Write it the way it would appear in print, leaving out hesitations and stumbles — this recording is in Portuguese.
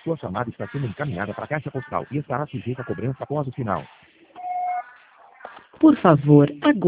Sua chamada está sendo encaminhada para a caixa postal e estará sujeita a cobrança após o sinal. Por favor, aguarde.